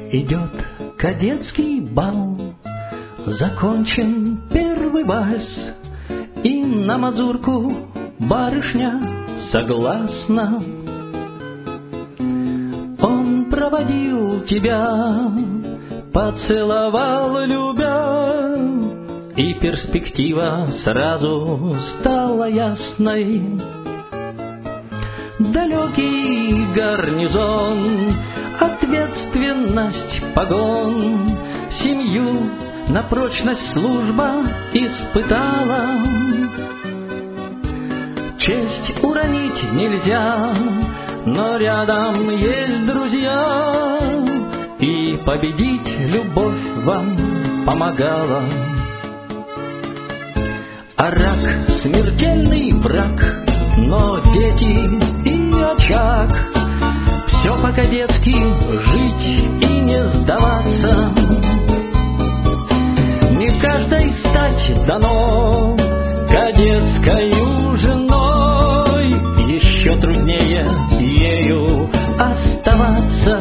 Идет кадетский бал, закончен первый вальс, и на мазурку барышня согласна. Он проводил тебя, поцеловал, любя, и перспектива сразу стала ясной. Далекий гарнизон, ответственность, погон, семью на прочность служба испытала. Честь уронить нельзя, но рядом есть друзья, и победить любовь вам помогала. А рак — смертельный враг, но дети и очаг — все по-кадетски жить и не сдаваться. Не каждой стать дано кадетскою женой, еще труднее ею оставаться.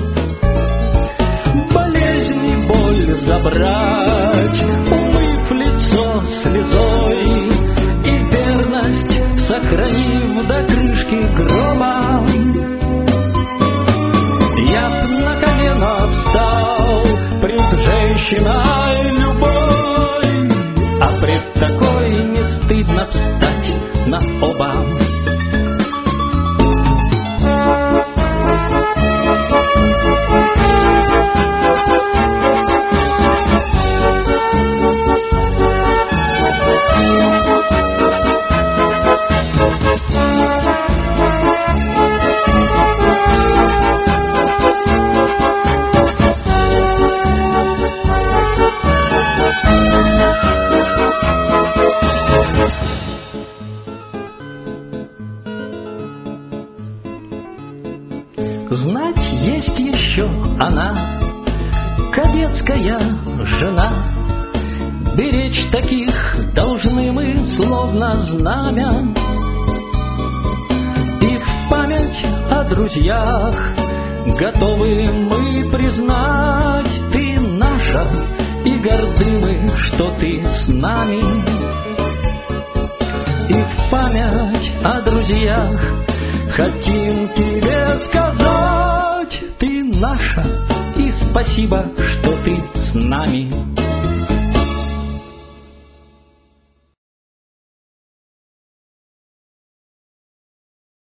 Болезнь и боль забрать, умыв лицо слезой, и верность сохранив до крышки гроба. Я б на колено встал пред женщиной любой, а пред такой не стыдно встать на оба. Знать есть еще она, кадетская жена. Беречь таких должны мы, словно знамя. И в память о друзьях готовы мы признать: ты наша, и горды мы, что ты с нами. И в память о друзьях хотим тебе сказать: ты наша, и спасибо, что ты с нами.